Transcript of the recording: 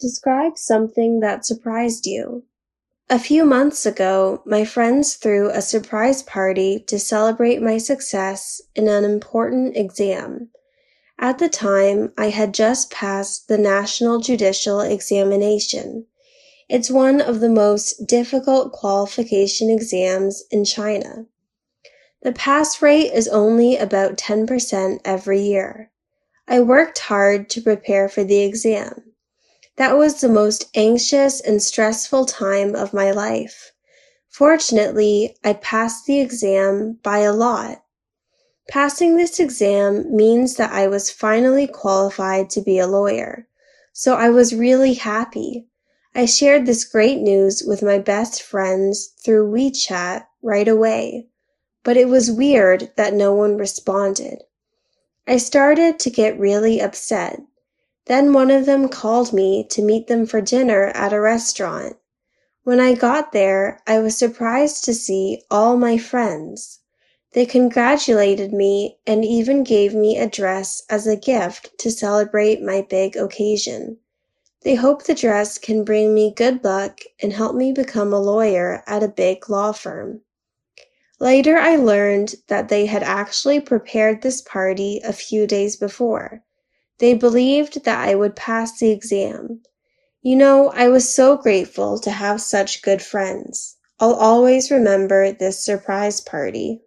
Describe something that surprised you. A few months ago, my friends threw a surprise party to celebrate my success in an important exam. At the time, I had just passed the National Judicial Examination. It's one of the most difficult qualification exams in China. The pass rate is only about 10% every year. I worked hard to prepare for the exam. That was the most anxious and stressful time of my life. Fortunately, I passed the exam by a lot. Passing this exam means that I was finally qualified to be a lawyer, so I was really happy. I shared this great news with my best friends through WeChat right away, but it was weird that no one responded. I started to get really upset. Then one of them called me to meet them for dinner at a restaurant. When I got there, I was surprised to see all my friends. They congratulated me and even gave me a dress as a gift to celebrate my big occasion. They hope the dress can bring me good luck and help me become a lawyer at a big law firm. Later, I learned that they had actually prepared this party a few days before. They believed that I would pass the exam. I was so grateful to have such good friends. I'll always remember this surprise party.